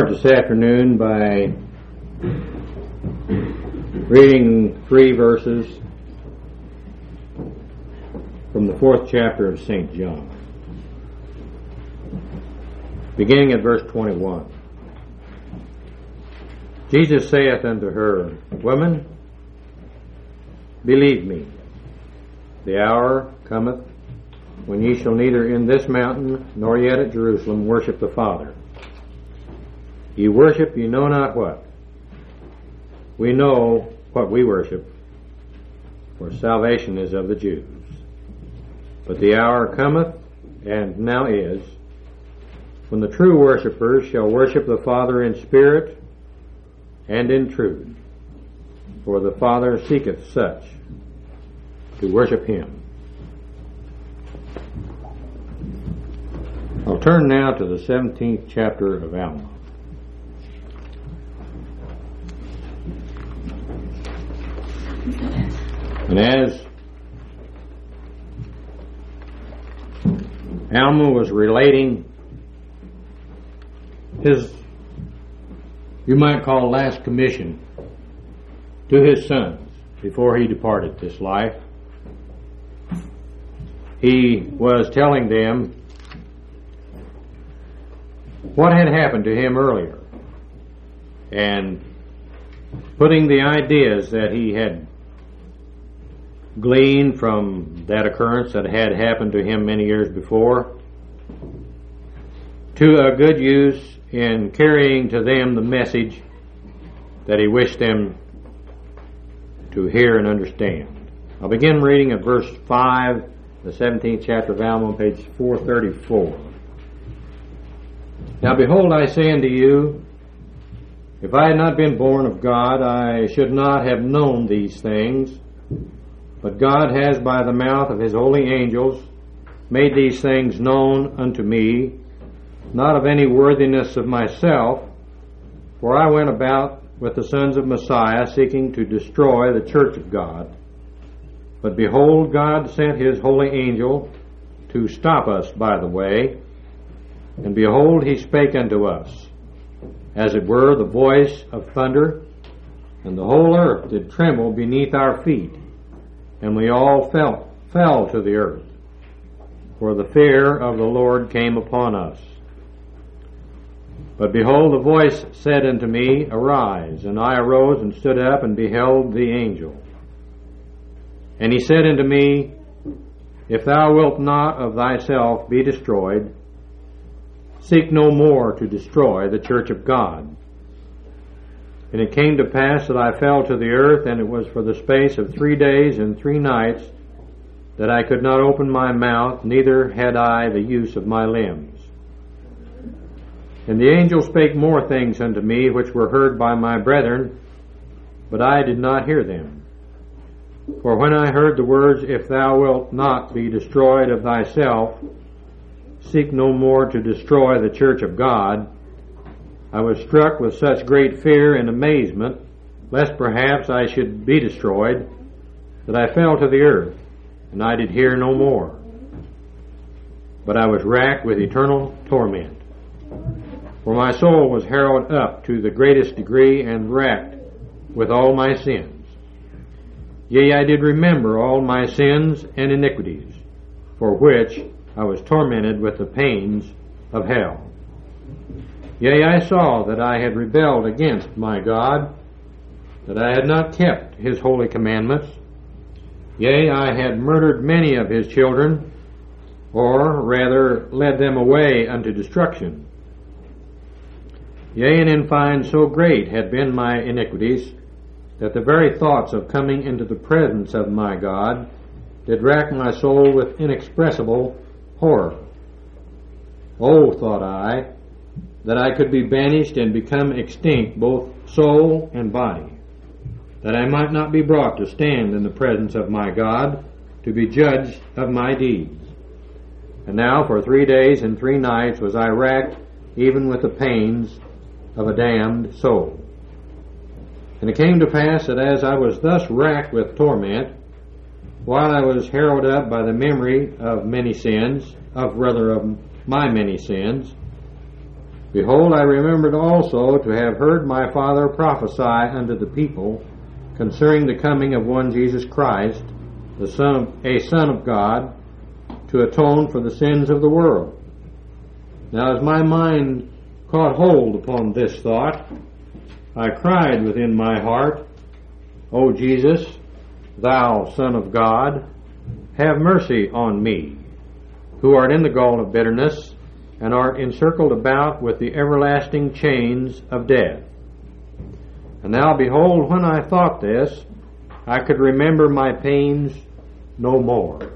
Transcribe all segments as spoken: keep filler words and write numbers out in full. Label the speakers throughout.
Speaker 1: start this afternoon by reading three verses from the fourth chapter of Saint John, beginning at verse twenty-one. Jesus saith unto her, Woman, believe me, the hour cometh when ye shall neither in this mountain nor yet at Jerusalem worship the Father. Ye worship ye know not what. We know what we worship, for salvation is of the Jews. But the hour cometh, and now is, when the true worshippers shall worship the Father in spirit and in truth, for the Father seeketh such to worship him. I'll turn now to the seventeenth chapter of Alma. And as Alma was relating his, you might call, last commission to his sons before he departed this life, he was telling them what had happened to him earlier and putting the ideas that he had gleaned from that occurrence that had happened to him many years before to a good use in carrying to them the message that he wished them to hear and understand. I'll begin reading at verse five, the seventeenth chapter of Alma, on page four thirty-four. Now behold, I say unto you, if I had not been born of God, I should not have known these things. But God has by the mouth of his holy angels made these things known unto me, not of any worthiness of myself, for I went about with the sons of Messiah, seeking to destroy the church of God. But behold, God sent his holy angel to stop us by the way, and behold, he spake unto us, as it were the voice of thunder, and the whole earth did tremble beneath our feet, and we all fell, fell to the earth, for the fear of the Lord came upon us. But behold, the voice said unto me, Arise. And I arose and stood up and beheld the angel. And he said unto me, If thou wilt not of thyself be destroyed, seek no more to destroy the church of God. And it came to pass that I fell to the earth, and it was for the space of three days and three nights that I could not open my mouth, neither had I the use of my limbs. And the angel spake more things unto me, which were heard by my brethren, but I did not hear them. For when I heard the words, If thou wilt not be destroyed of thyself, seek no more to destroy the church of God, I was struck with such great fear and amazement, lest perhaps I should be destroyed, that I fell to the earth, and I did hear no more. But I was racked with eternal torment. For my soul was harrowed up to the greatest degree, and racked with all my sins. Yea, I did remember all my sins and iniquities, for which I was tormented with the pains of hell. Yea, I saw that I had rebelled against my God, that I had not kept his holy commandments. Yea, I had murdered many of his children, or rather led them away unto destruction. Yea, and in fine, so great had been my iniquities, that the very thoughts of coming into the presence of my God did rack my soul with inexpressible horror. Oh, thought I, that I could be banished and become extinct, both soul and body, that I might not be brought to stand in the presence of my God, to be judged of my deeds. And now for three days and three nights was I racked even with the pains of a damned soul. And it came to pass that as I was thus racked with torment, while I was harrowed up by the memory of many sins, of rather of my many sins, Behold, I remembered also to have heard my father prophesy unto the people concerning the coming of one Jesus Christ, the Son of, a Son of God, to atone for the sins of the world. Now as my mind caught hold upon this thought, I cried within my heart, O Jesus, thou Son of God, have mercy on me, who art in the gall of bitterness, and art encircled about with the everlasting chains of death. And now behold, when I thought this, I could remember my pains no more.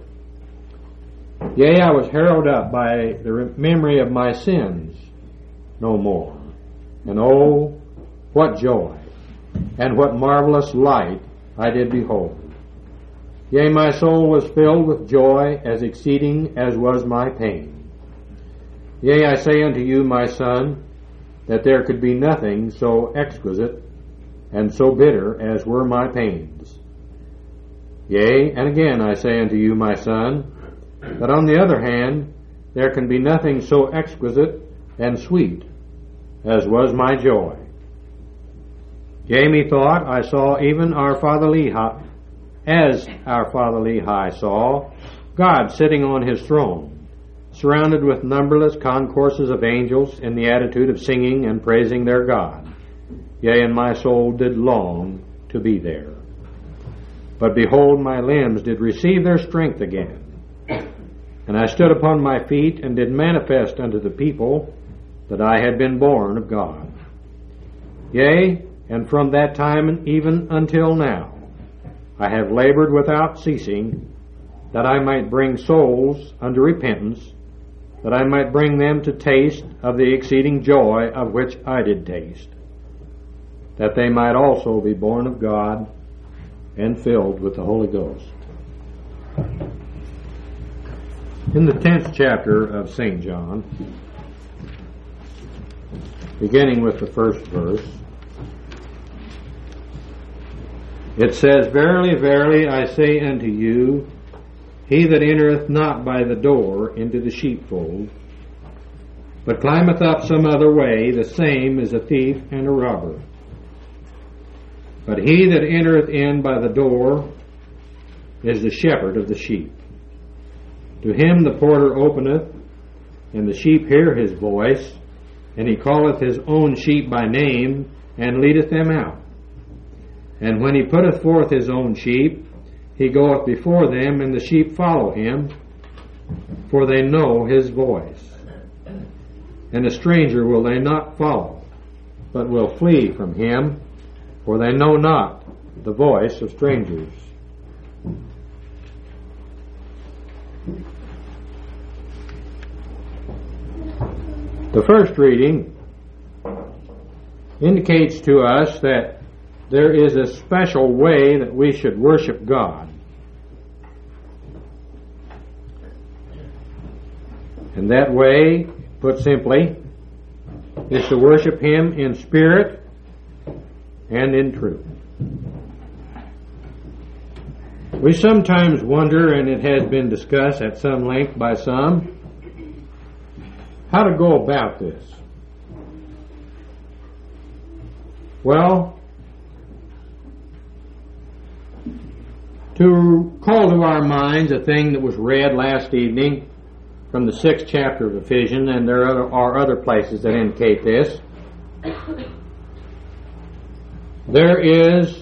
Speaker 1: Yea, I was harrowed up by the memory of my sins no more. And oh, what joy, and what marvelous light I did behold. Yea, my soul was filled with joy as exceeding as was my pain. Yea, I say unto you, my son, that there could be nothing so exquisite and so bitter as were my pains. Yea, and again I say unto you, my son, that on the other hand there can be nothing so exquisite and sweet as was my joy. Yea, methought I saw even our father Lehi, as our father Lehi saw, God sitting on his throne, surrounded with numberless concourses of angels in the attitude of singing and praising their God. Yea, and my soul did long to be there. But behold, my limbs did receive their strength again. And I stood upon my feet and did manifest unto the people that I had been born of God. Yea, and from that time even until now, I have labored without ceasing, that I might bring souls unto repentance, that I might bring them to taste of the exceeding joy of which I did taste, that they might also be born of God and filled with the Holy Ghost. In the tenth chapter of Saint John, beginning with the first verse, it says, Verily, verily, I say unto you, he that entereth not by the door into the sheepfold, but climbeth up some other way, the same is a thief and a robber. But he that entereth in by the door is the shepherd of the sheep. To him the porter openeth, and the sheep hear his voice, and he calleth his own sheep by name, and leadeth them out. And when he putteth forth his own sheep, he goeth before them, and the sheep follow him, for they know his voice. And a stranger will they not follow, but will flee from him, for they know not the voice of strangers. The first reading indicates to us that there is a special way that we should worship God. And that way, put simply, is to worship Him in spirit and in truth. We sometimes wonder, and it has been discussed at some length by some, how to go about this. Well, to call to our minds a thing that was read last evening from the sixth chapter of Ephesians, and there are other places that indicate this. There is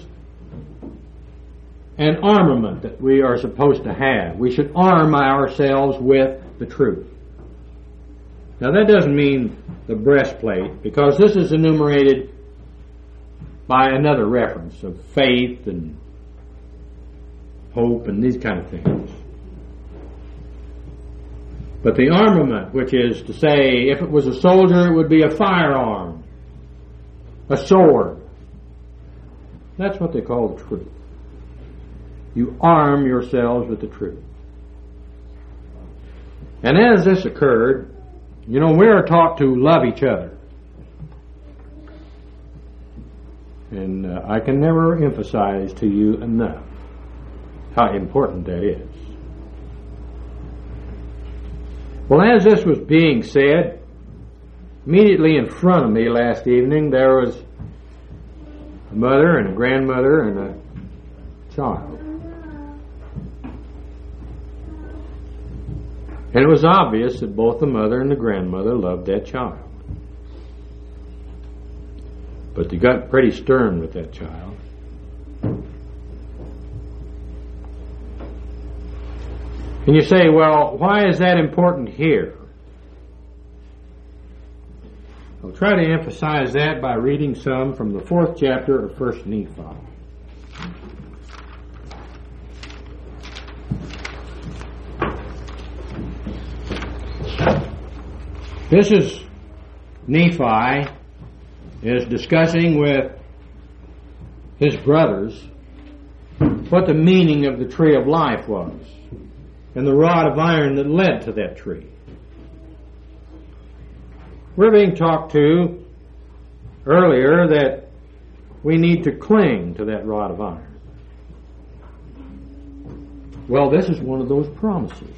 Speaker 1: an armament that we are supposed to have. We should arm ourselves with the truth. Now that doesn't mean the breastplate, because this is enumerated by another reference of faith and hope and these kind of things. But the armament, which is to say, if it was a soldier, it would be a firearm, a sword. That's what they call the truth. You arm yourselves with the truth. And as this occurred, you know, we are taught to love each other. And uh, I can never emphasize to you enough how important that is. Well, as this was being said, Immediately in front of me last evening there was a mother and a grandmother and a child. And it was obvious that both the mother and the grandmother loved that child. But they got pretty stern with that child. And you say, well, why is that important here? I'll try to emphasize that by reading some from the fourth chapter of First Nephi. This is Nephi is discussing with his brothers what the meaning of the tree of life was and the rod of iron that led to that tree. We're being talked to earlier that we need to cling to that rod of iron. Well, this is one of those promises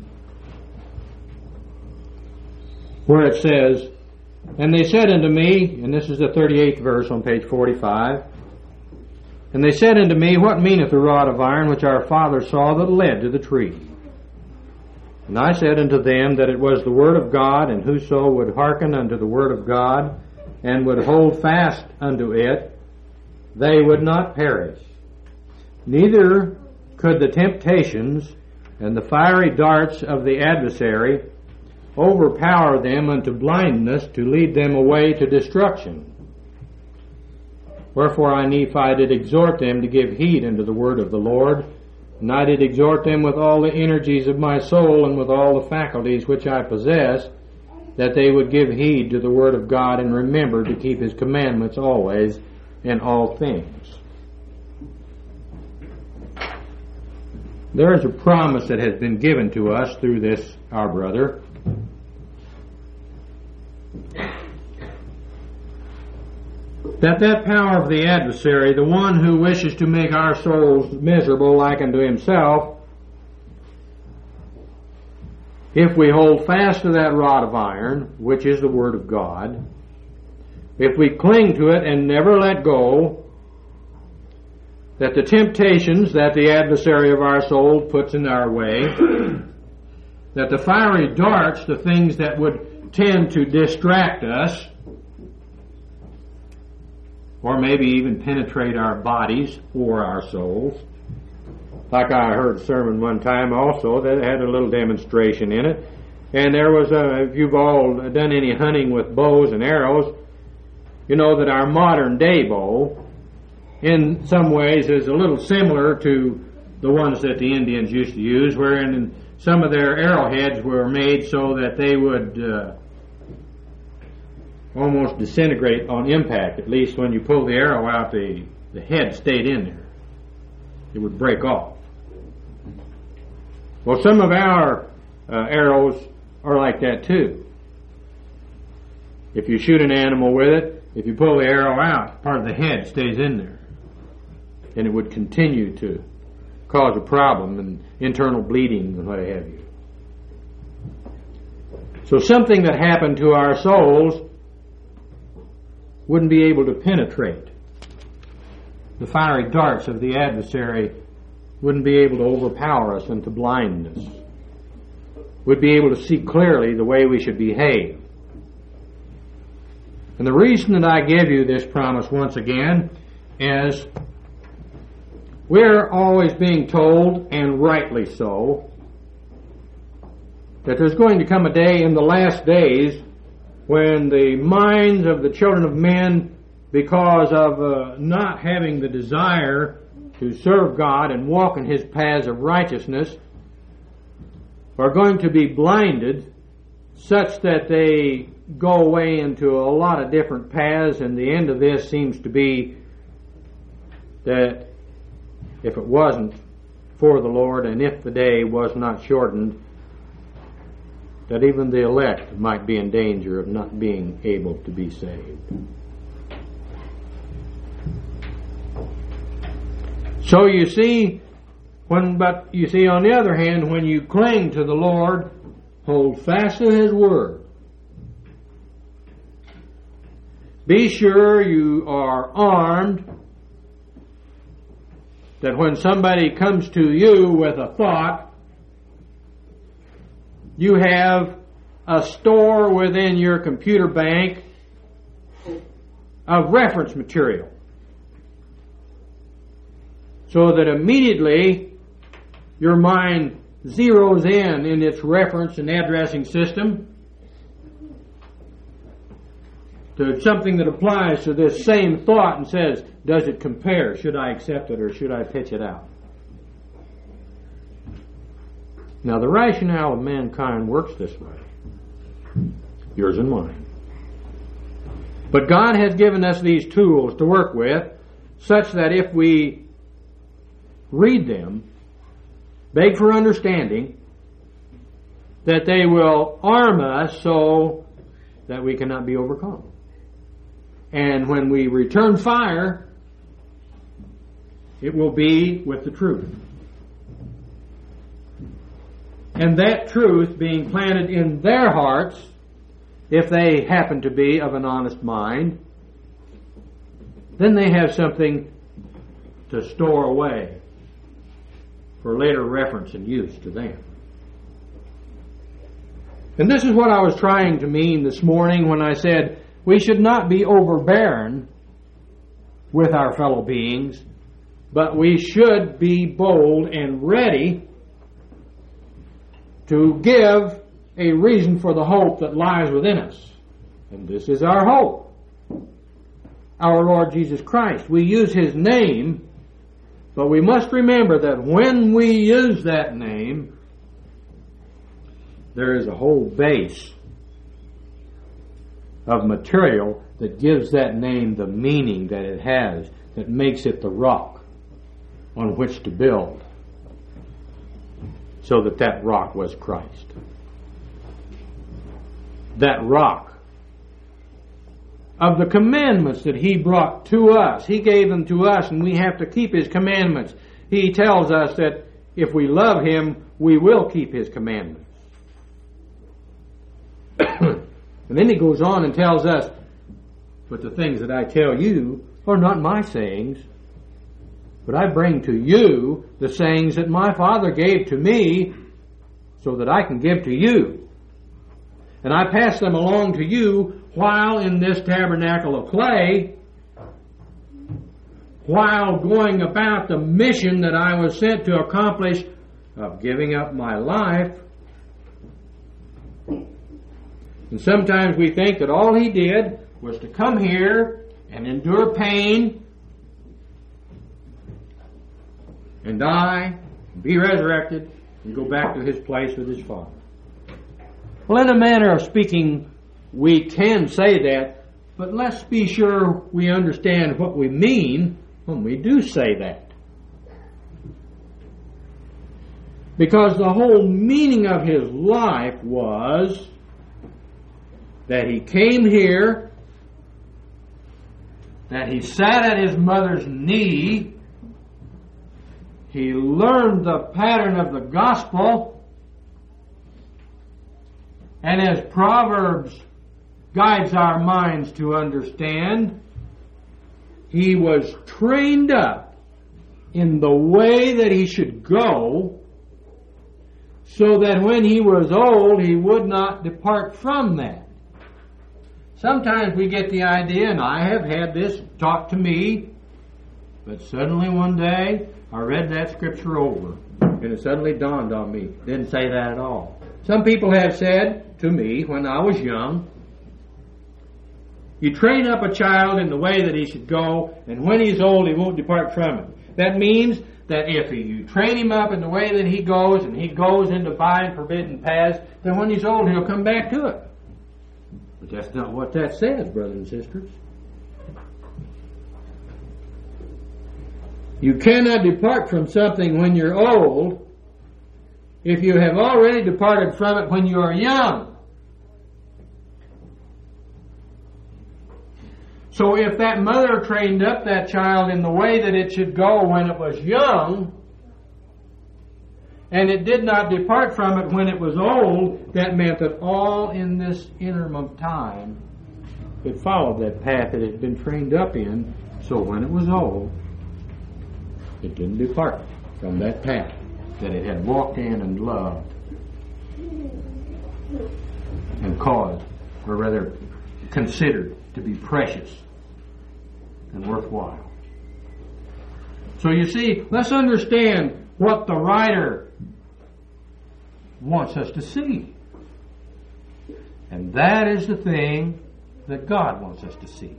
Speaker 1: where it says, and they said unto me, and this is the thirty-eighth verse on page forty-five, and they said unto me, what meaneth the rod of iron which our father saw that led to the tree? And I said unto them that it was the word of God, and whoso would hearken unto the word of God, and would hold fast unto it, they would not perish. Neither could the temptations and the fiery darts of the adversary overpower them unto blindness to lead them away to destruction. Wherefore I, Nephi, did exhort them to give heed unto the word of the Lord, and I did exhort them with all the energies of my soul and with all the faculties which I possess, that they would give heed to the word of God and remember to keep his commandments always in all things. There is a promise that has been given to us through this, our brother, that that power of the adversary, the one who wishes to make our souls miserable like unto himself, if we hold fast to that rod of iron, which is the word of God, if we cling to it and never let go, that the temptations that the adversary of our soul puts in our way, that the fiery darts, the things that would tend to distract us, or maybe even penetrate our bodies or our souls. Like I heard a sermon one time also that had a little demonstration in it. And there was a, if you've all done any hunting with bows and arrows, you know that our modern day bow in some ways is a little similar to the ones that the Indians used to use, wherein some of their arrowheads were made so that they would uh, almost disintegrate on impact. At least when you pull the arrow out, the, the head stayed in there. It would break off. Well, some of our uh, arrows are like that too. If you shoot an animal with it, if you pull the arrow out, part of the head stays in there. And it would continue to cause a problem and internal bleeding and what have you. So something that happened to our souls wouldn't be able to penetrate. The fiery darts of the adversary wouldn't be able to overpower us into blindness. We'd be able to see clearly the way we should behave. And the reason that I give you this promise once again is we're always being told, and rightly so, that there's going to come a day in the last days when the minds of the children of men, because of uh, not having the desire to serve God and walk in his paths of righteousness, are going to be blinded such that they go away into a lot of different paths, and the end of this seems to be that if it wasn't for the Lord and if the day was not shortened, that even the elect might be in danger of not being able to be saved. So you see, when but you see on the other hand, when you cling to the Lord, hold fast to his word, Be sure you are armed, that when somebody comes to you with a thought, you have a store within your computer bank of reference material, so that immediately your mind zeroes in in its reference and addressing system to something that applies to this same thought and says, does it compare? Should I accept it or should I pitch it out? Now, the rationale of mankind works this way, yours and mine. But God has given us these tools to work with, such that if we read them, beg for understanding, that they will arm us so that we cannot be overcome. And when we return fire, it will be with the truth. And that truth being planted in their hearts, if they happen to be of an honest mind, then they have something to store away for later reference and use to them. And this is what I was trying to mean this morning when I said we should not be overbearing with our fellow beings, but we should be bold and ready to give a reason for the hope that lies within us. And this is our hope, our Lord Jesus Christ. We use His name, but we must remember that when we use that name, there is a whole base of material that gives that name the meaning that it has, that makes it the rock on which to build, so that that rock was Christ. That rock of the commandments that He brought to us. He gave them to us, and we have to keep His commandments. He tells us that if we love Him, we will keep His commandments. And then He goes on and tells us, but the things that I tell you are not my sayings, but I bring to you the sayings that my Father gave to me, so that I can give to you. And I pass them along to you while in this tabernacle of clay, while going about the mission that I was sent to accomplish of giving up my life. And sometimes we think that all He did was to come here and endure pain and die, and be resurrected, and go back to His place with His Father. Well, in a manner of speaking, we can say that, but let's be sure we understand what we mean when we do say that. Because the whole meaning of His life was that He came here, that He sat at His mother's knee, He learned the pattern of the gospel, and as Proverbs guides our minds to understand, He was trained up in the way that He should go, so that when He was old, He would not depart from that. Sometimes we get the idea, and I have had this taught to me, but suddenly one day I read that scripture over, and it suddenly dawned on me. Didn't say that at all. Some people have said to me when I was young, you train up a child in the way that he should go, and when he's old, he won't depart from it. That means that if you train him up in the way that he goes, and he goes into by forbidden paths, then when he's old, he'll come back to it. But that's not what that says, brothers and sisters. You cannot depart from something when you're old if you have already departed from it when you are young. So if that mother trained up that child in the way that it should go when it was young, and it did not depart from it when it was old, that meant that all in this interim of time, It followed that path that it had been trained up in, so when it was old, it didn't depart from that path that it had walked in and loved and caused, or rather considered to be precious and worthwhile. So you see, let's understand what the writer wants us to see. And that is the thing that God wants us to see.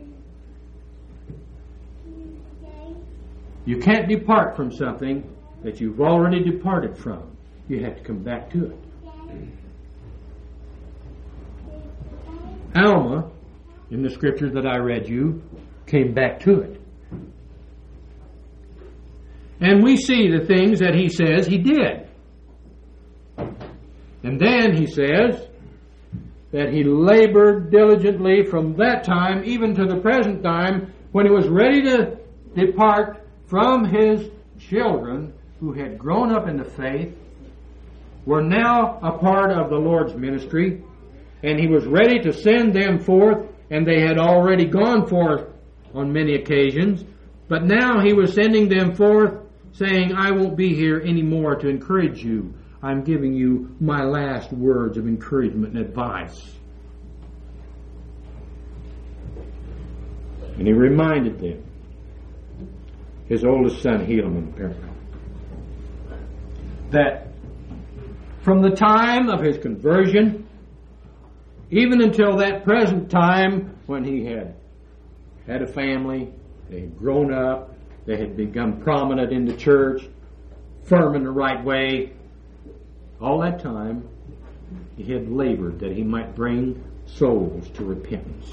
Speaker 1: You can't depart from something that you've already departed from. You have to come back to it. Alma, in the scripture that I read you, came back to it. And we see the things that he says he did. And then he says that he labored diligently from that time even to the present time when he was ready to depart from his children who had grown up in the faith, were now a part of the Lord's ministry, and he was ready to send them forth, and they had already gone forth on many occasions, but now he was sending them forth saying, I won't be here anymore to encourage you. I'm giving you my last words of encouragement and advice. And he reminded them, his oldest son Helaman apparently, that from the time of his conversion, even until that present time when he had had a family, they had grown up, they had become prominent in the church, firm in the right way, all that time he had labored that he might bring souls to repentance.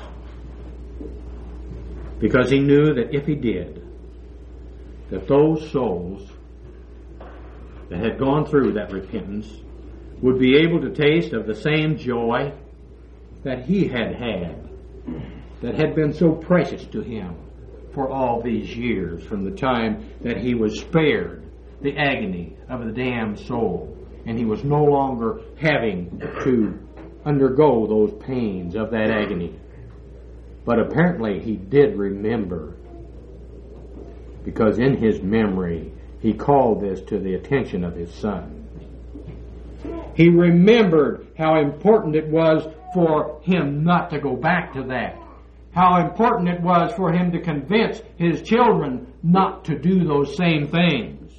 Speaker 1: Because he knew that if he did, that those souls that had gone through that repentance would be able to taste of the same joy that he had had, that had been so precious to him for all these years, from the time that he was spared the agony of the damned soul, and he was no longer having to undergo those pains of that agony. But apparently he did remember, because in his memory he called this to the attention of his son. He remembered how important it was for him not to go back to that. How important it was for him to convince his children not to do those same things.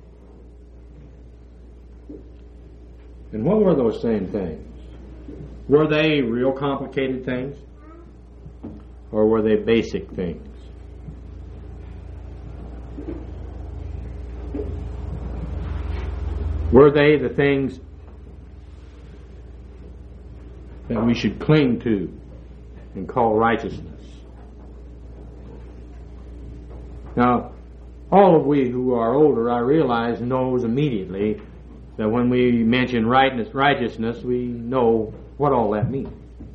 Speaker 1: And what were those same things? Were they real complicated things? Or were they basic things? Were they the things that we should cling to and call righteousness? Now, all of we who are older, I realize, knows immediately that when we mention righteousness, we know what all that means.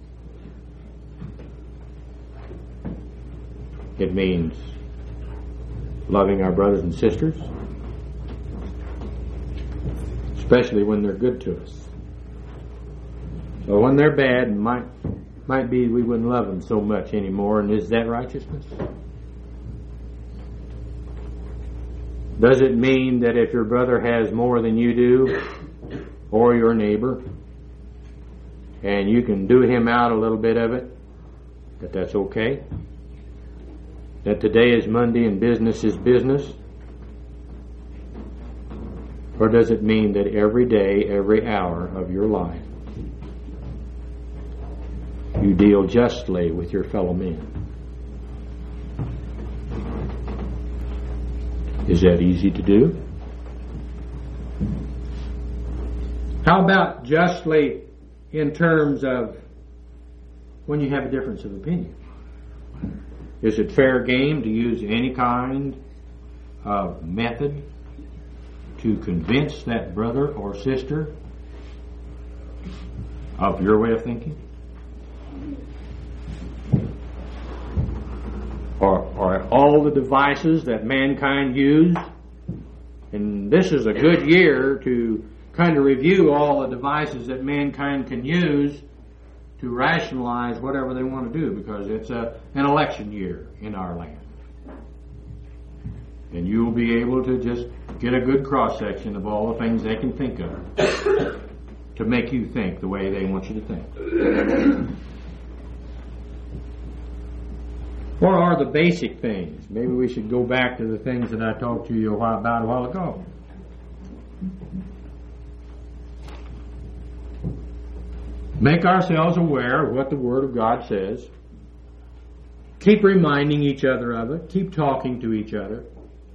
Speaker 1: It means loving our brothers and sisters, especially when they're good to us. But when they're bad, it might, might be we wouldn't love them so much anymore. And is that righteousness? Does it mean that if your brother has more than you do, or your neighbor, and you can do him out a little bit of it, that that's okay? That today is Monday and business is business? Or does it mean that every day, every hour of your life, you deal justly with your fellow men? Is that easy to do? How about justly in terms of when you have a difference of opinion? Is it fair game to use any kind of method to convince that brother or sister of your way of thinking? Or, or all the devices that mankind used? And this is a good year to kind of review all the devices that mankind can use to rationalize whatever they want to do, because it's a, an election year in our land. And you'll be able to just get a good cross-section of all the things they can think of to make you think the way they want you to think. What are the basic things? Maybe we should go back to the things that I talked to you a while, about a while ago. Make ourselves aware of what the Word of God says. Keep reminding each other of it. Keep talking to each other.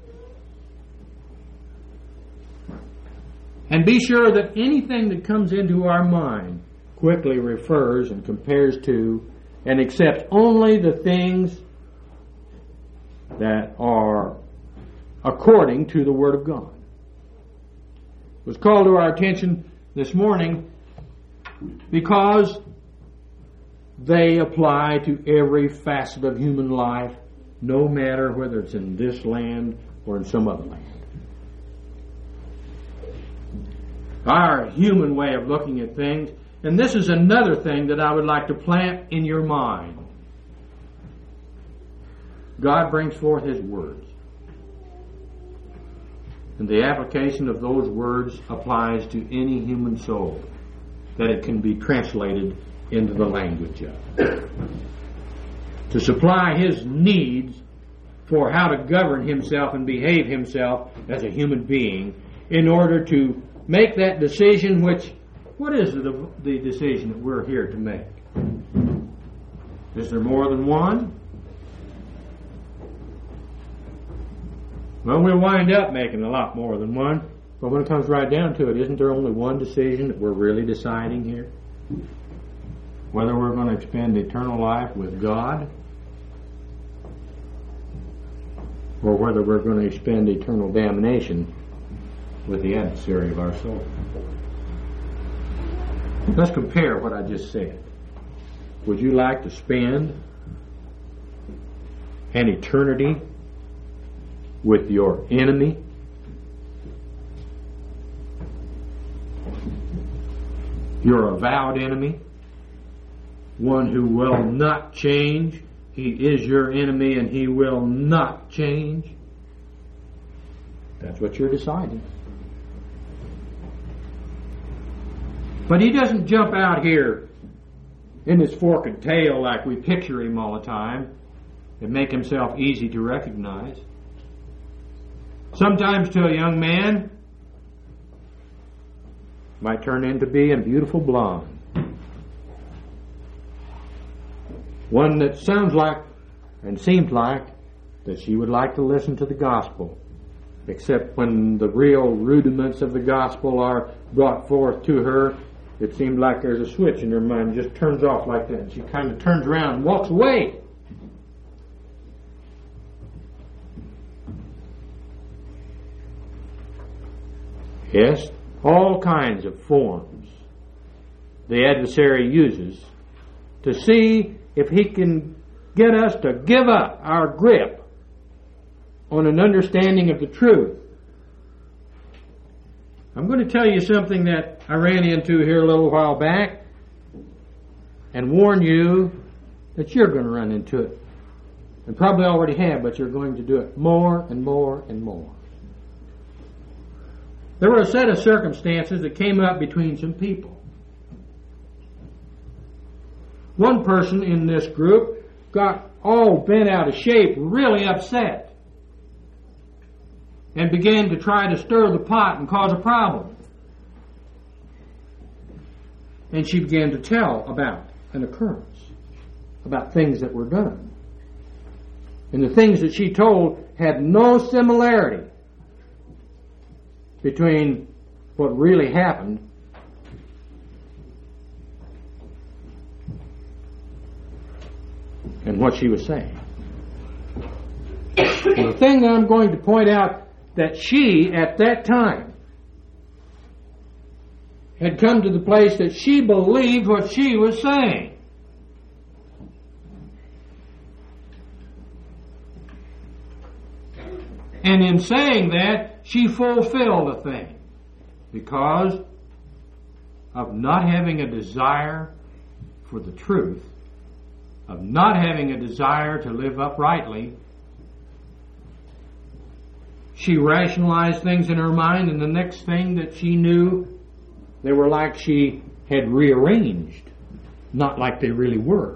Speaker 1: And be sure that anything that comes into our mind quickly refers and compares to and accepts only the things that are according to the Word of God. It was called to our attention this morning because they apply to every facet of human life, no matter whether it's in this land or in some other land. Our human way of looking at things, and this is another thing that I would like to plant in your mind. God brings forth His words. And the application of those words applies to any human soul that it can be translated into the language of. To supply his needs for how to govern himself and behave himself as a human being in order to make that decision which, what is the, the decision that we're here to make? Is there more than one? Well, we'll wind up making a lot more than one, but when it comes right down to it, isn't there only one decision that we're really deciding here? Whether we're going to expend eternal life with God or whether we're going to expend eternal damnation with the adversary of our soul. Let's compare what I just said. Would you like to spend an eternity with your enemy? Your avowed enemy? One who will not change. He is your enemy and he will not change. That's what you're deciding. But he doesn't jump out here in his forked tail like we picture him all the time and make himself easy to recognize. Sometimes to a young man might turn into be a beautiful blonde. One that sounds like and seems like that she would like to listen to the gospel, except when the real rudiments of the gospel are brought forth to her, it seems like there's a switch in her mind, just turns off like that, and she kind of turns around and walks away. Yes, all kinds of forms the adversary uses to see if he can get us to give up our grip on an understanding of the truth. I'm going to tell you something that I ran into here a little while back and warn you that you're going to run into it. And probably already have, but you're going to do it more and more and more. There were a set of circumstances that came up between some people. One person in this group got all bent out of shape, really upset, and began to try to stir the pot and cause a problem. And she began to tell about an occurrence, about things that were done. And the things that she told had no similarity between what really happened and what she was saying. Well, the thing that I'm going to point out, that she, at that time, had come to the place that she believed what she was saying. And in saying that, she fulfilled a thing because of not having a desire for the truth, of not having a desire to live uprightly, she rationalized things in her mind, and the next thing that she knew, they were like she had rearranged, not like they really were.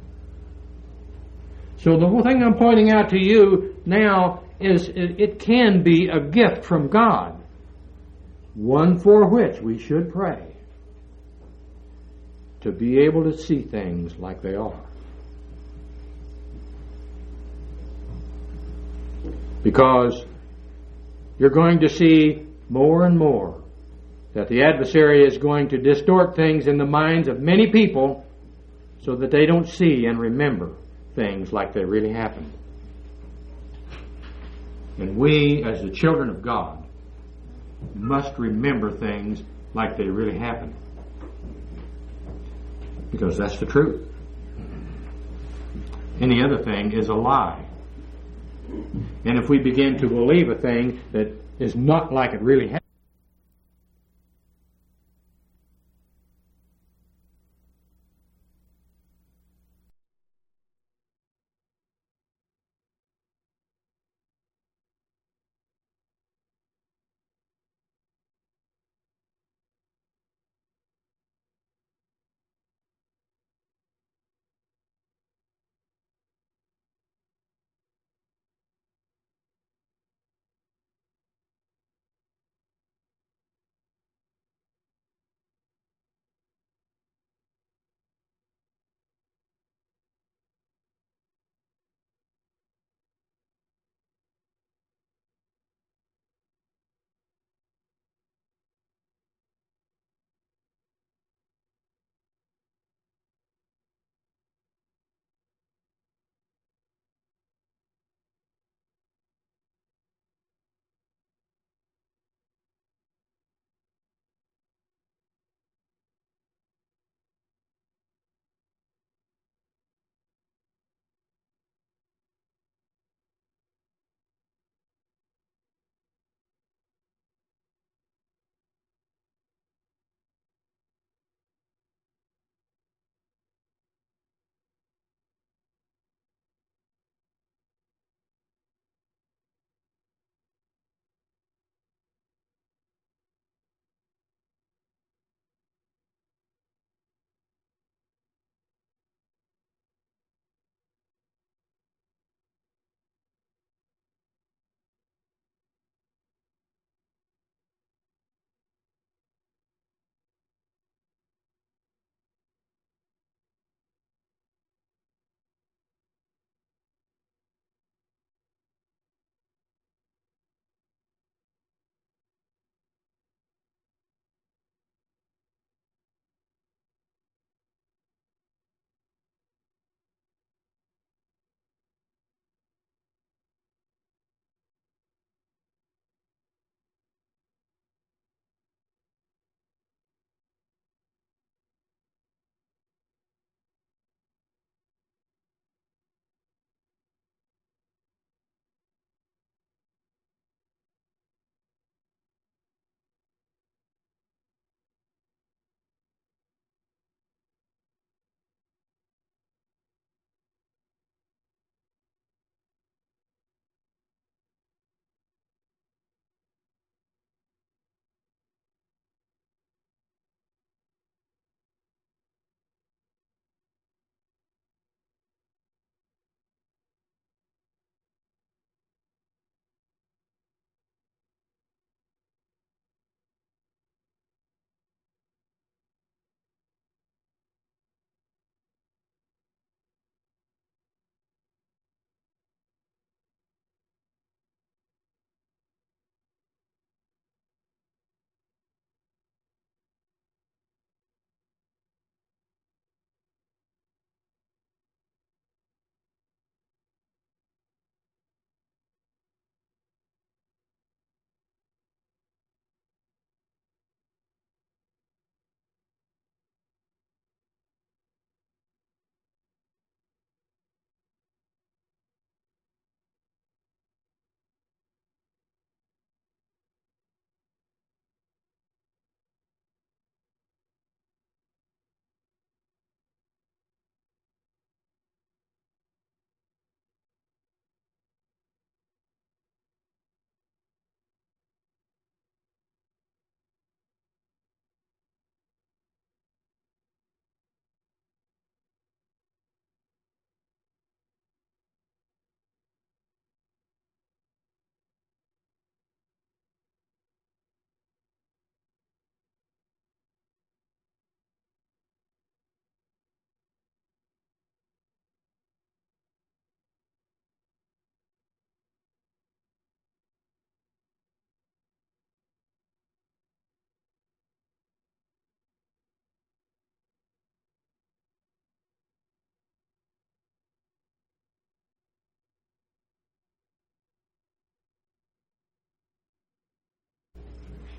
Speaker 1: So the whole thing I'm pointing out to you now is it can be a gift from God, one for which we should pray, to be able to see things like they are. Because you're going to see more and more that the adversary is going to distort things in the minds of many people so that they don't see and remember things like they really happened. And we, as the children of God, must remember things like they really happened. Because that's the truth. Any other thing is a lie. And if we begin to believe a thing that is not like it really happened,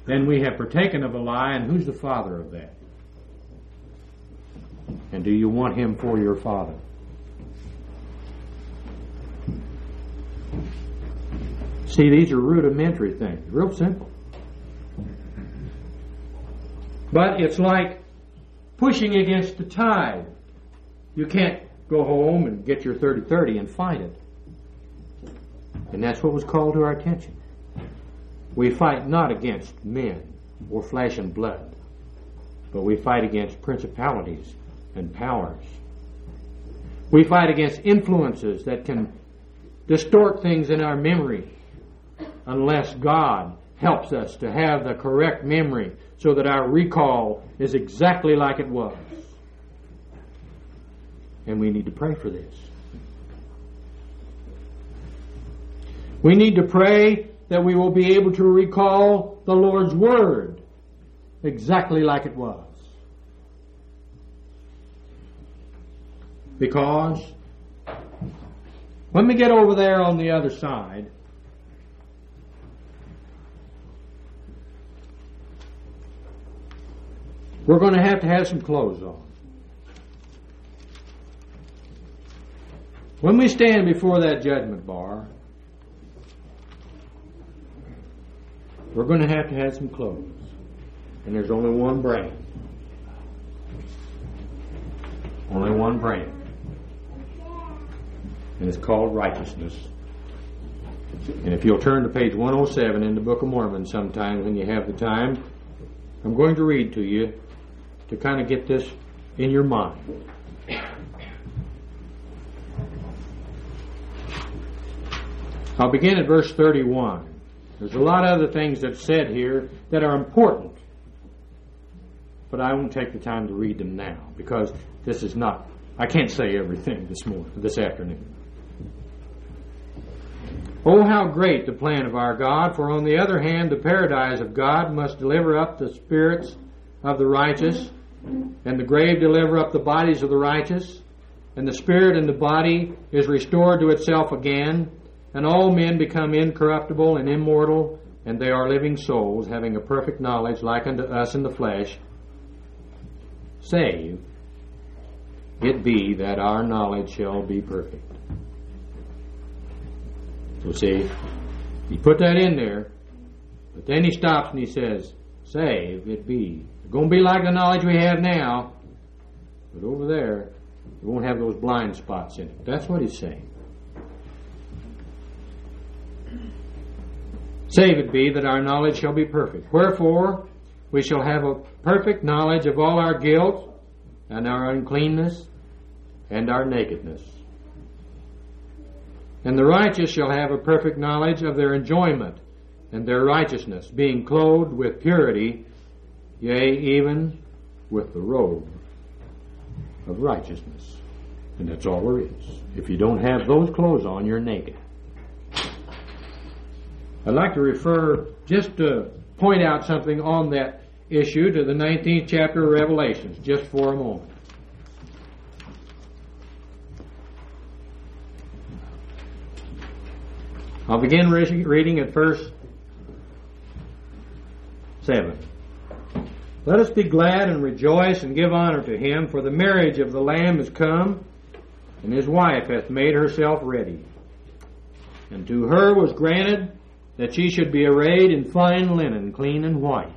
Speaker 1: then we have partaken of a lie, and who's the father of that? And do you want him for your father? See, these are rudimentary things, real simple. But it's like pushing against the tide. You can't go home and get your thirty thirty and fight it. And that's what was called to our attention. We fight not against men or flesh and blood, but we fight against principalities and powers. We fight against influences that can distort things in our memory unless God helps us to have the correct memory so that our recall is exactly like it was. And we need to pray for this. We need to pray that we will be able to recall the Lord's Word exactly like it was. Because when we get over there on the other side, we're going to have to have some clothes on. When we stand before that judgment bar, we're going to have to have some clothes. And there's only one brand. Only one brand. And it's called righteousness. And if you'll turn to page one oh seven in the Book of Mormon sometime when you have the time, I'm going to read to you to kind of get this in your mind. I'll begin at verse thirty-one. There's a lot of other things that's said here that are important, but I won't take the time to read them now because this is not, I can't say everything this morning, this afternoon. Oh, how great the plan of our God, for on the other hand, the paradise of God must deliver up the spirits of the righteous, and the grave deliver up the bodies of the righteous, and the spirit and the body is restored to itself again, and all men become incorruptible and immortal, and they are living souls, having a perfect knowledge like unto us in the flesh, save it be that our knowledge shall be perfect. So see, he put that in there, but then he stops and he says, save it be. It's going to be like the knowledge we have now, but over there, we won't have those blind spots in it. That's what he's saying. Save it be that our knowledge shall be perfect. Wherefore, we shall have a perfect knowledge of all our guilt and our uncleanness and our nakedness. And the righteous shall have a perfect knowledge of their enjoyment and their righteousness, being clothed with purity, yea, even with the robe of righteousness. And that's all there is. If you don't have those clothes on, you're naked. I'd like to refer, just to point out something on that issue, to the nineteenth chapter of Revelations, just for a moment. I'll begin reading at verse seven. Let us be glad and rejoice and give honor to him, for the marriage of the Lamb is come, and his wife hath made herself ready. And to her was granted that she should be arrayed in fine linen, clean and white.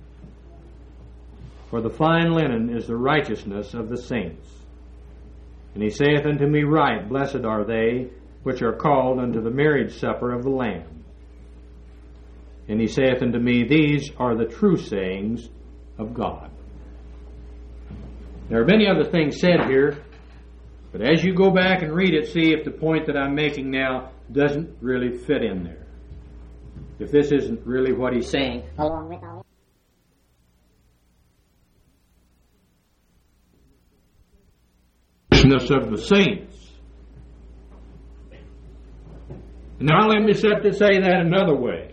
Speaker 1: For the fine linen is the righteousness of the saints. And he saith unto me, Right, blessed are they which are called unto the marriage supper of the Lamb. And he saith unto me, These are the true sayings of God. There are many other things said here, but as you go back and read it, see if the point that I'm making now doesn't really fit in there. If this isn't really what he's saying, along with all of the saints. Now let me set to say that another way.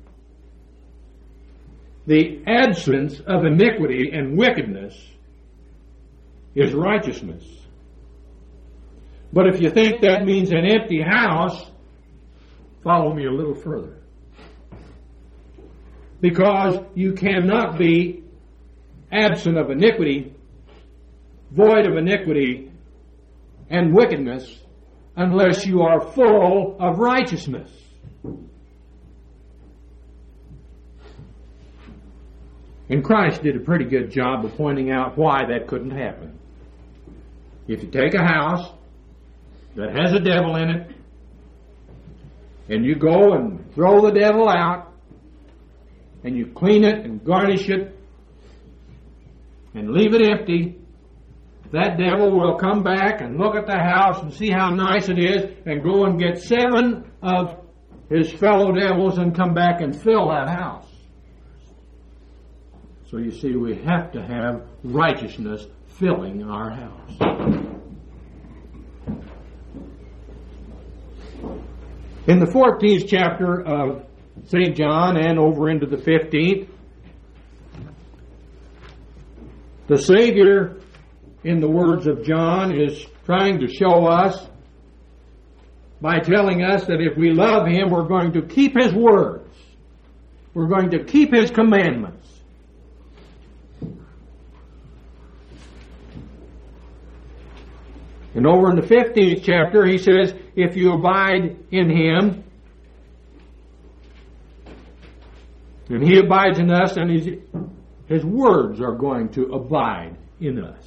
Speaker 1: The absence of iniquity and wickedness is righteousness. But if you think that means an empty house, follow me a little further.
Speaker 2: because you cannot be absent of iniquity, void of iniquity and wickedness, unless you are full of righteousness. And Christ did a pretty good job of pointing out why that couldn't happen. If you take a house that has a devil in it, and you go and throw the devil out, and you clean it and garnish it, and leave it empty, that devil will come back and look at the house and see how nice it is, and go and get seven of his fellow devils and come back and fill that house. So you see, we have to have righteousness filling our house. In the fourteenth chapter of Saint John and over into the fifteenth, the Savior, in the words of John, is trying to show us by telling us that if we love Him, we're going to keep His words. We're going to keep His commandments. And over in the fifteenth chapter, he says, if you abide in Him, and He abides in us, and His, His words are going to abide in us.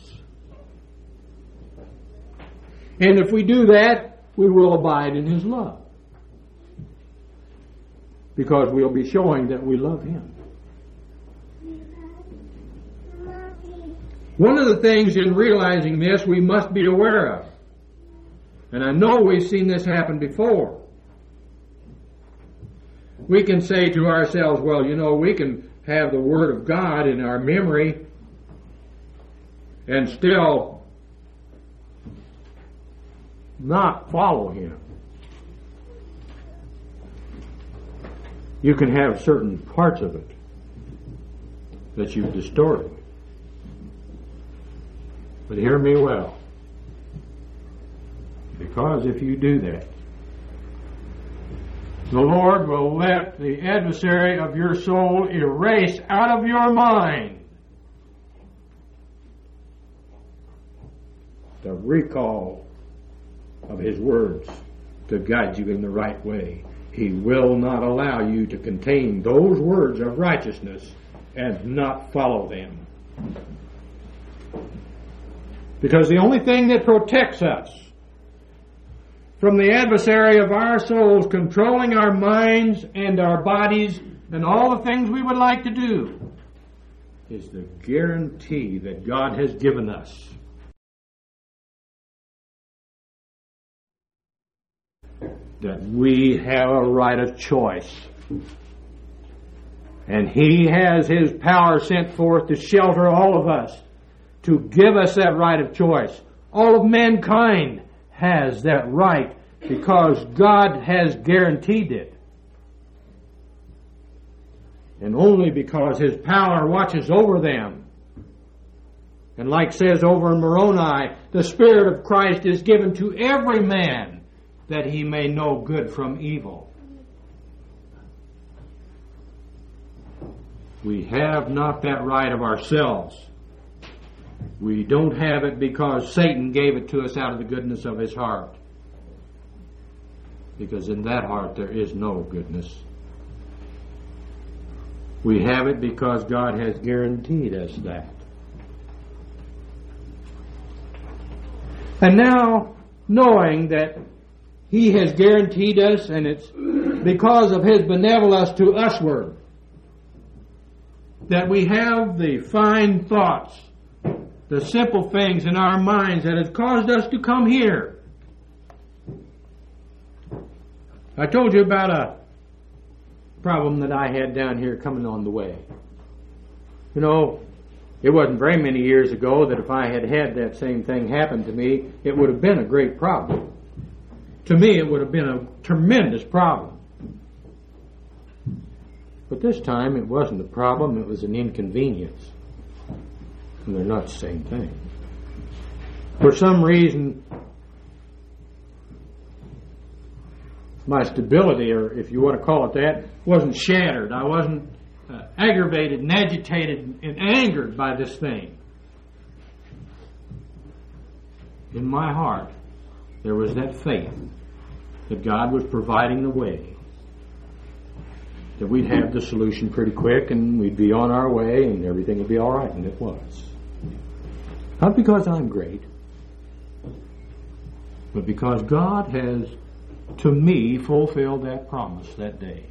Speaker 2: And if we do that, we will abide in His love. Because we'll be showing that we love Him. One of the things in realizing this we must be aware of, and I know we've seen this happen before, we can say to ourselves, well, you know, we can have the Word of God in our memory and still not follow Him. You can have certain parts of it that you've distorted. But hear me well, because if you do that, the Lord will let the adversary of your soul erase out of your mind the recall of His words to guide you in the right way. He will not allow you to contain those words of righteousness and not follow them. Because the only thing that protects us from the adversary of our souls controlling our minds and our bodies and all the things we would like to do is the guarantee that God has given us. That we have a right of choice. And He has His power sent forth to shelter all of us, to give us that right of choice. All of mankind has that right because God has guaranteed it. And only because His power watches over them. And like says over in Moroni, the Spirit of Christ is given to every man that he may know good from evil. We have not that right of ourselves. We don't have it because Satan gave it to us out of the goodness of his heart. Because in that heart there is no goodness. We have it because God has guaranteed us that. And now, knowing that He has guaranteed us, and it's because of His benevolence to usward, that we have the fine thoughts, the simple things in our minds that has caused us to come here. I told you about a problem that I had down here coming on the way. You know, it wasn't very many years ago that if I had had that same thing happen to me, it would have been a great problem. To me, it would have been a tremendous problem. But this time, it wasn't a problem, it was an inconvenience. And they're not the same thing. For some reason, my stability, or if you want to call it that, wasn't shattered. I wasn't uh, aggravated and agitated and angered by this thing. In my heart, there was that faith that God was providing the way, that we'd have the solution pretty quick and we'd be on our way and everything would be all right, and it was. Not because I'm great, but because God has, to me, fulfilled that promise that day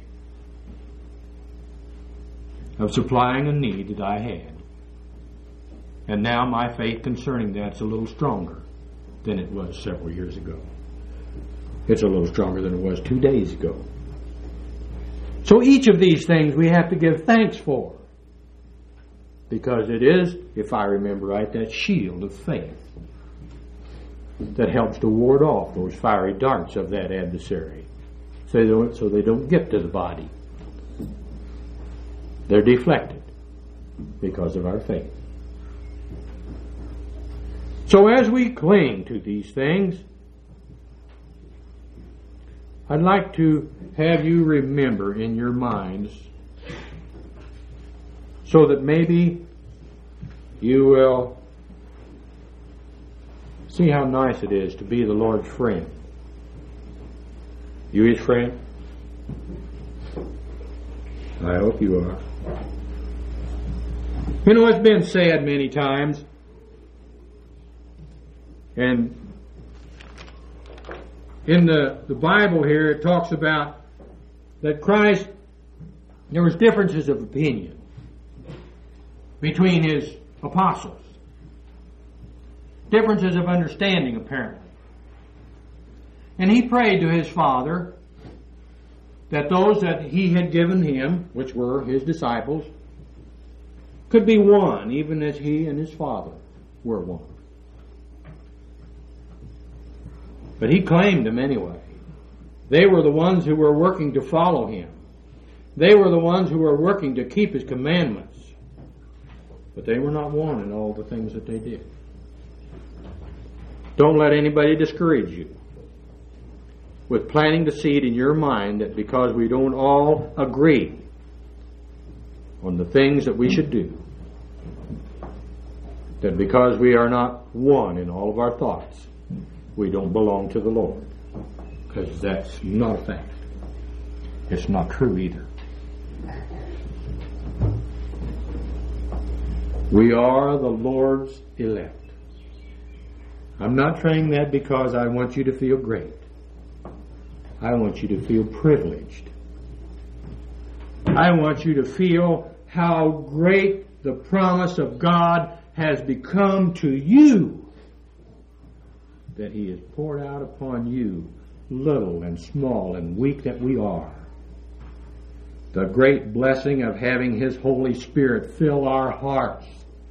Speaker 2: of supplying a need that I had. And now my faith concerning that's a little stronger than it was several years ago. It's a little stronger than it was two days ago. So each of these things we have to give thanks for, because it is, if I remember right, that shield of faith that helps to ward off those fiery darts of that adversary, so they don't, so they don't get to the body. They're deflected because of our faith. So as we cling to these things, I'd like to have you remember in your minds, so that maybe you will see how nice it is to be the Lord's friend. You His friend? I hope you are. You know, it's been said many times, and in the, the Bible here it talks about that Christ, there was differences of opinion between His apostles. Differences of understanding, apparently. And He prayed to His Father that those that He had given Him, which were His disciples, could be one, even as He and His Father were one. But He claimed them anyway. They were the ones who were working to follow Him. They were the ones who were working to keep His commandments. But they were not one in all the things that they did. Don't let anybody discourage you with planting the seed in your mind that because we don't all agree on the things that we should do, that because we are not one in all of our thoughts, we don't belong to the Lord. Because that's not a fact. It's not true either. We are the Lord's elect. I'm not saying that because I want you to feel great. I want you to feel privileged. I want you to feel how great the promise of God has become to you, that He has poured out upon you, little and small and weak that we are. The great blessing of having His Holy Spirit fill our hearts,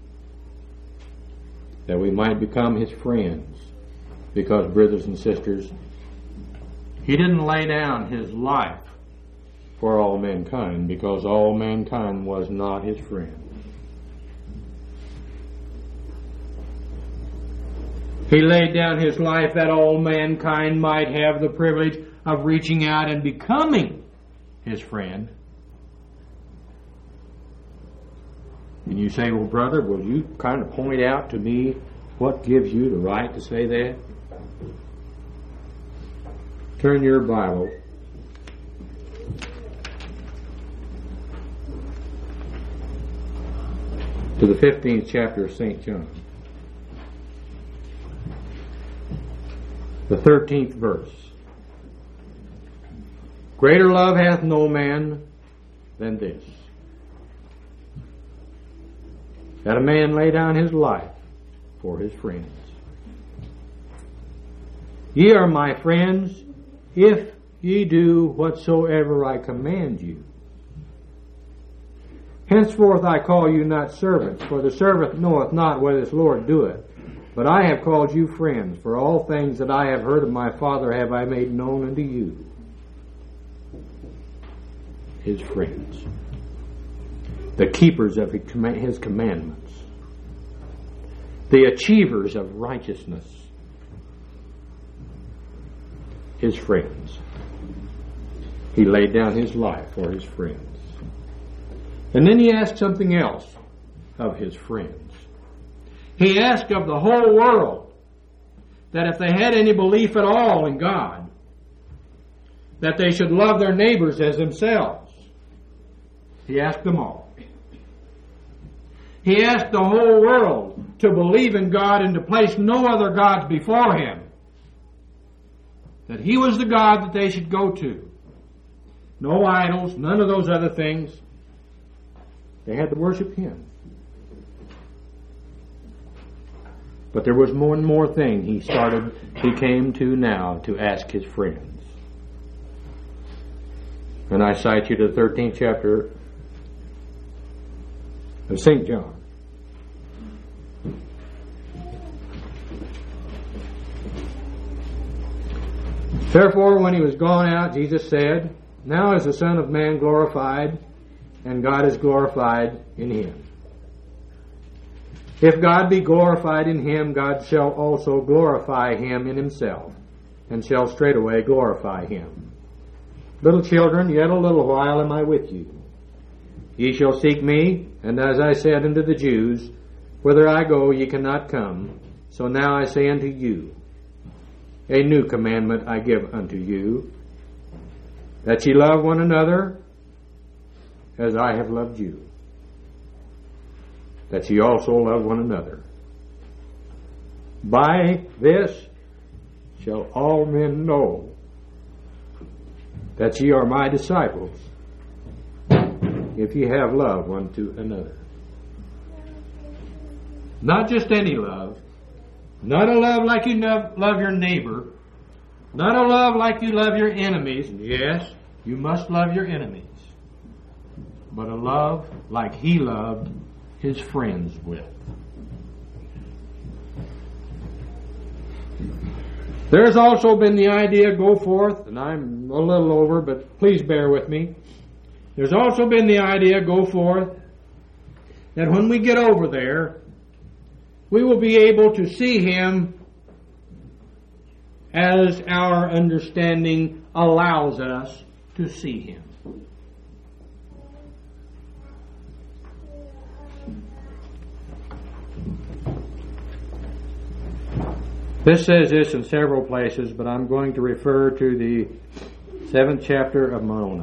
Speaker 2: that we might become His friends. Because, brothers and sisters, He didn't lay down His life for all mankind, because all mankind was not His friend. He laid down His life that all mankind might have the privilege of reaching out and becoming His friend. And you say, well, brother, will you kind of point out to me what gives you the right to say that? Turn your Bible to the fifteenth chapter of Saint John. The thirteenth verse. Greater love hath no man than this, that a man lay down his life for his friends. Ye are my friends, if ye do whatsoever I command you. Henceforth I call you not servants, for the servant knoweth not what his Lord doeth. But I have called you friends, for all things that I have heard of my Father have I made known unto you. His friends. The keepers of His commandments. The achievers of righteousness. His friends. He laid down His life for His friends. And then he asked something else of his friends. He asked of the whole world that if they had any belief at all in God, that they should love their neighbors as themselves. He asked them all. He asked the whole world to believe in God and to place no other gods before Him. That He was the God that they should go to. No idols, none of those other things. They had to worship Him. But there was more and more thing he started, he came to now to ask his friends. And I cite you to the thirteenth chapter of Saint John. Therefore, when he was gone out, Jesus said, Now is the Son of Man glorified, and God is glorified in him. If God be glorified in him, God shall also glorify him in himself, and shall straightway glorify him. Little children, yet a little while am I with you. Ye shall seek me, and as I said unto the Jews, Whither I go ye cannot come. So now I say unto you, A new commandment I give unto you, that ye love one another as I have loved you, that ye also love one another. By this shall all men know that ye are my disciples, if ye have love one to another. Not just any love, not a love like you love your neighbor, not a love like you love your enemies. Yes, you must love your enemies, but a love like he loved his friends with. There's also been the idea, go forth, and I'm a little over, but please bear with me. There's also been the idea, go forth, that when we get over there, we will be able to see him as our understanding allows us to see him. This says this in several places, but I'm going to refer to the seventh chapter of Moroni.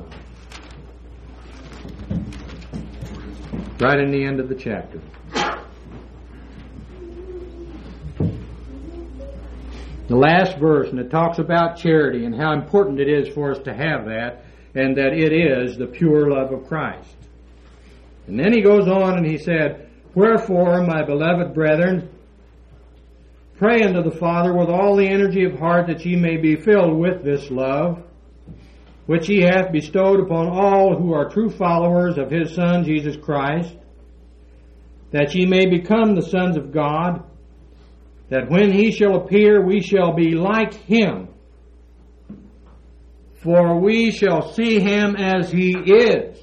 Speaker 2: Right in the end of the chapter. The last verse, and it talks about charity and how important it is for us to have that, and that it is the pure love of Christ. And then he goes on and he said, Wherefore, my beloved brethren, pray unto the Father with all the energy of heart that ye may be filled with this love, which he hath bestowed upon all who are true followers of his Son, Jesus Christ, that ye may become the sons of God, that when he shall appear we shall be like him, for we shall see him as he is,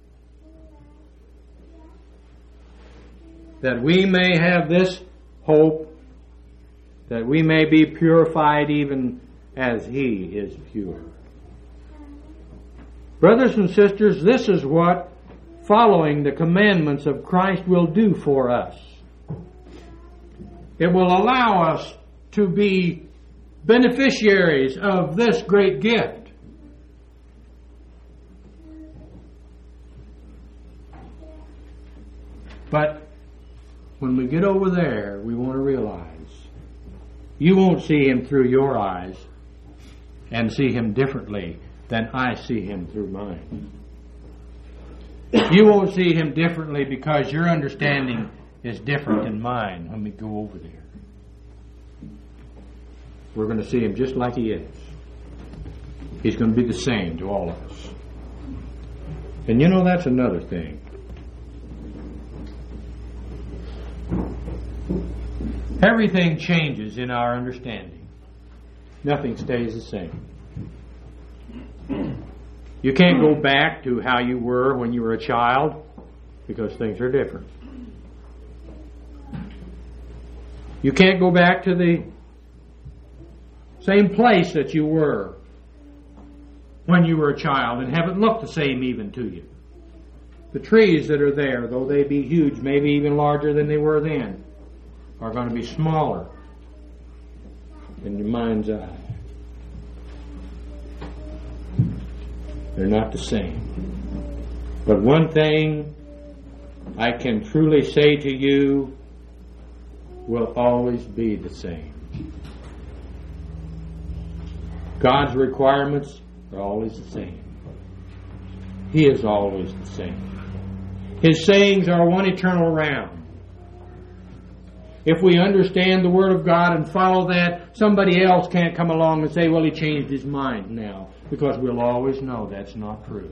Speaker 2: that we may have this hope, that we may be purified even as he is pure. Brothers and sisters, this is what following the commandments of Christ will do for us. It will allow us to be beneficiaries of this great gift. But when we get over there, we want to realize you won't see him through your eyes and see him differently than I see him through mine. You won't see him differently because your understanding is different than mine when we go over there. We're going to see him just like he is. He's going to be the same to all of us. And you know, that's another thing. Everything changes in our understanding. Nothing stays the same. You can't go back to how you were when you were a child because things are different. You can't go back to the same place that you were when you were a child and have it look the same even to you. The trees that are there, though they be huge, maybe even larger than they were then, are going to be smaller in your mind's eye. They're not the same. But one thing I can truly say to you will always be the same. God's requirements are always the same. He is always the same. His sayings are one eternal round. If we understand the Word of God and follow that, somebody else can't come along and say, well, he changed his mind now, because we'll always know that's not true.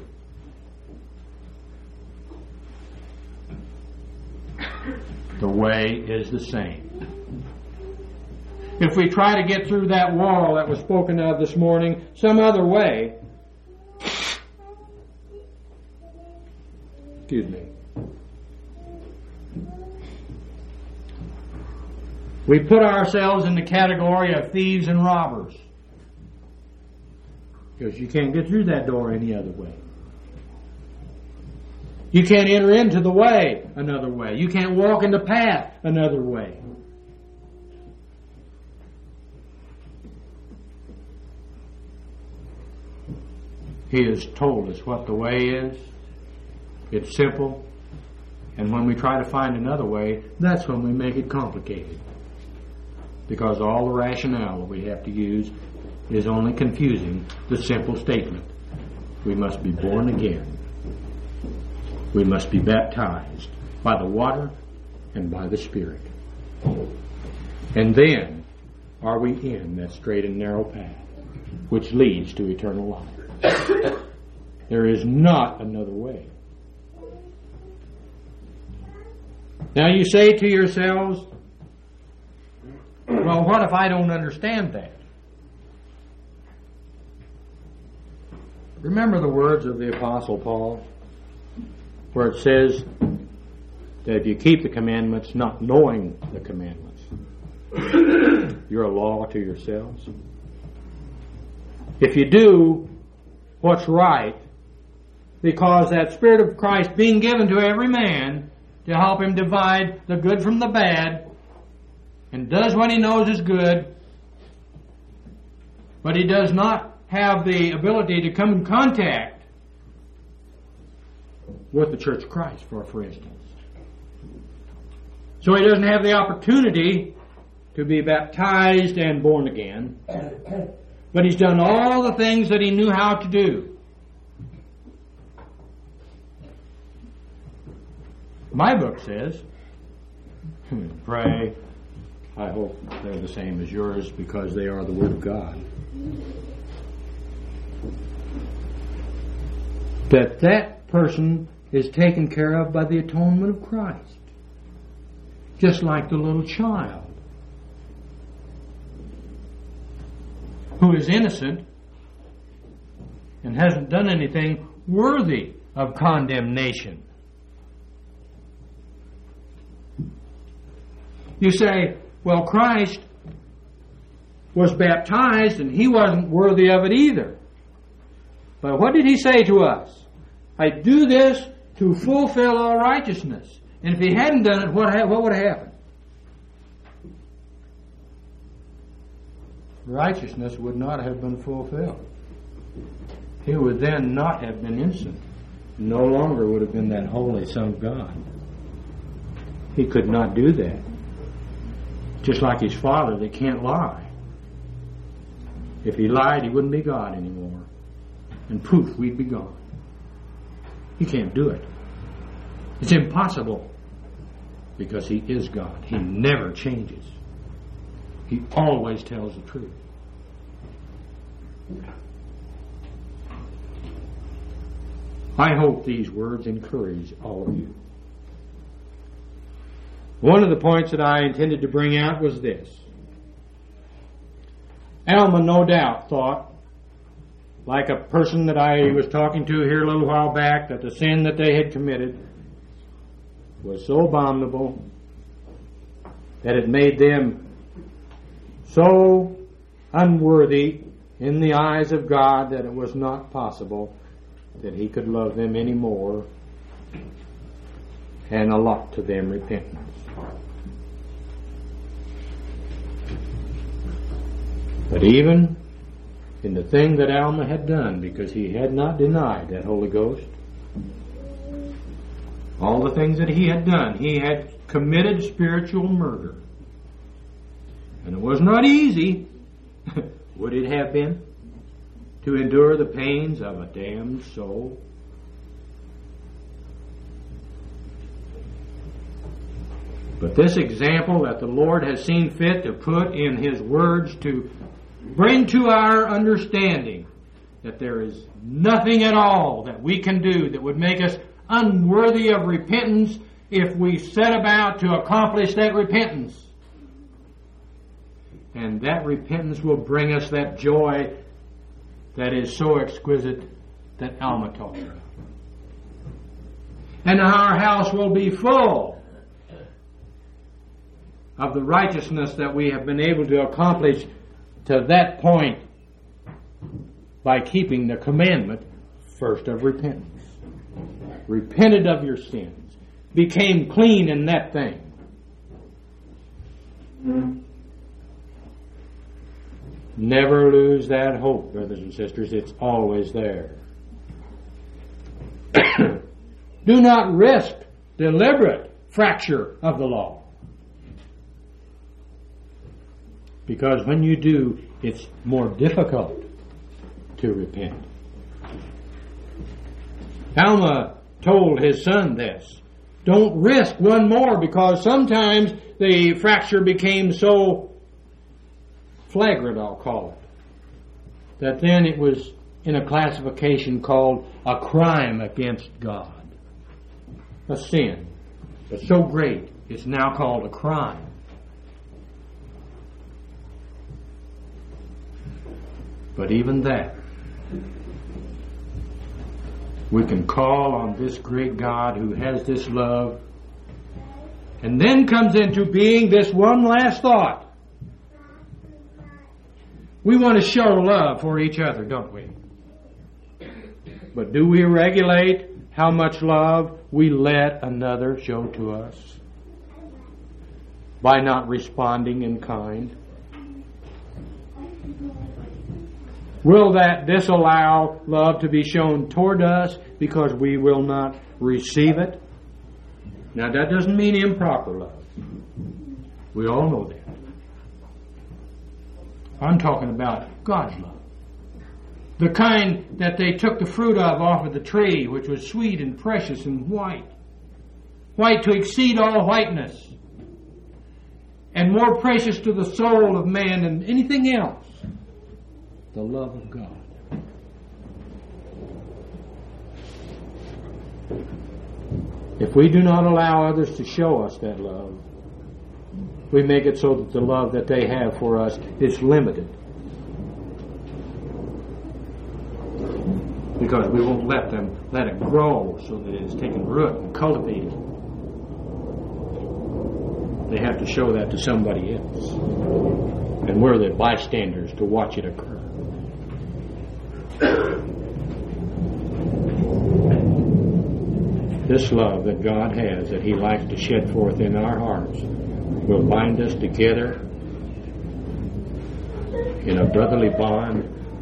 Speaker 2: The way is the same. If we try to get through that wall that was spoken of this morning some other way, excuse me, we put ourselves in the category of thieves and robbers, because you can't get through that door any other way. You can't enter into the way another way. You can't walk in the path another way. He has told us what the way is. It's simple. And when we try to find another way, that's when we make it complicated. Because all the rationale that we have to use is only confusing the simple statement. We must be born again. We must be baptized by the water and by the Spirit. And then are we in that straight and narrow path which leads to eternal life. There is not another way. Now you say to yourselves, well, what if I don't understand that? Remember the words of the Apostle Paul, where it says that if you keep the commandments not knowing the commandments, you're a law to yourselves. If you do what's right, because that Spirit of Christ being given to every man to help him divide the good from the bad, and does what he knows is good, but he does not have the ability to come in contact with the Church of Christ, for, for instance. So he doesn't have the opportunity to be baptized and born again, but he's done all the things that he knew how to do. My book says, pray. I hope they're the same as yours, because they are the Word of God. That that person is taken care of by the atonement of Christ. Just like the little child who is innocent and hasn't done anything worthy of condemnation. You say, well, Christ was baptized and he wasn't worthy of it either. But what did he say to us? I do this to fulfill all righteousness. And if he hadn't done it, what, ha- what would have happened? Righteousness would not have been fulfilled. He would then not have been innocent. No longer would have been that holy Son of God. He could not do that. Just like his Father that can't lie. If he lied, he wouldn't be God anymore. And poof, we'd be gone. He can't do it. It's impossible, because he is God. He never changes. He always tells the truth. I hope these words encourage all of you. One of the points that I intended to bring out was this. Alma no doubt thought, like a person that I was talking to here a little while back, that the sin that they had committed was so abominable that it made them so unworthy in the eyes of God that it was not possible that he could love them any more
Speaker 1: and allot to them repentance. But even in the thing that Alma had done, because he had not denied that Holy Ghost, all the things that he had done, he had committed spiritual murder. And it was not easy, would it have been, to endure the pains of a damned soul? But this example that the Lord has seen fit to put in His words to bring to our understanding that there is nothing at all that we can do that would make us unworthy of repentance if we set about to accomplish that repentance. And that repentance will bring us that joy that is so exquisite that Alma talked about. And our house will be full of the righteousness that we have been able to accomplish to that point by keeping the commandment first of repentance. Repented of your sins. Became clean in that thing. Never lose that hope, brothers and sisters. It's always there. Do not risk deliberate fracture of the law. Because when you do, it's more difficult to repent. Alma told his son this. Don't risk one more, because sometimes the fracture became so flagrant, I'll call it, that then it was in a classification called a crime against God. A sin. But so great, it's now called a crime. But even that, we can call on this great God who has this love, and then comes into being this one last thought. We want to show love for each other, don't we? But do we regulate how much love we let another show to us by not responding in kind? Will that disallow love to be shown toward us because we will not receive it? Now that doesn't mean improper love. We all know that. I'm talking about God's love. The kind that they took the fruit of off of the tree, which was sweet and precious and white. White to exceed all whiteness. And more precious to the soul of man than anything else. The love of God. If we do not allow others to show us that love, we make it so that the love that they have for us is limited. Because we won't let them let it grow so that it is taken root and cultivated. They have to show that to somebody else. And we're the bystanders to watch it occur. This love that God has, that He likes to shed forth in our hearts, will bind us together in a brotherly bond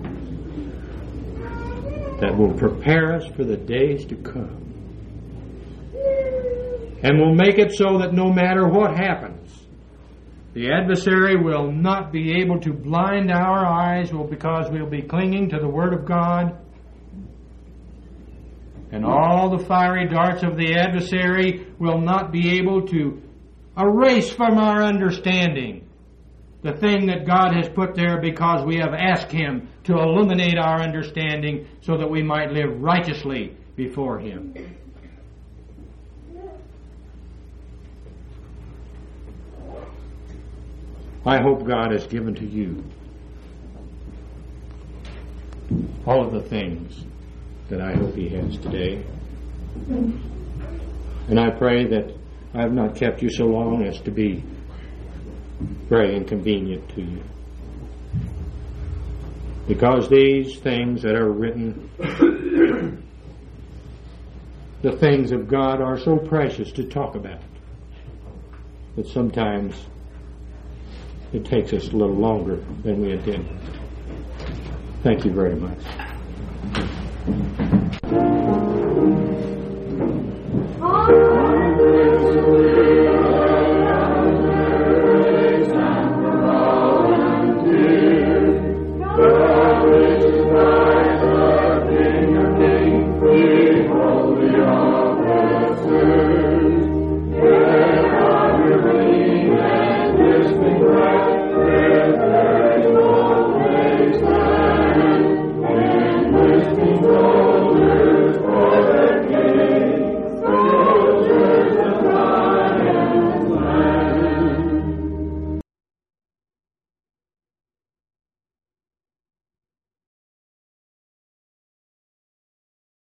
Speaker 1: that will prepare us for the days to come. And will make it so that no matter what happens, the adversary will not be able to blind our eyes, well, because we'll be clinging to the Word of God. And all the fiery darts of the adversary will not be able to erase from our understanding the thing that God has put there, because we have asked Him to illuminate our understanding so that we might live righteously before Him. I hope God has given to you all of the things that I hope He has today. And I pray that I have not kept you so long as to be very inconvenient to you. Because these things that are written
Speaker 2: the things of God are so precious to talk about that sometimes it takes us a little longer than we intended. Thank you very much.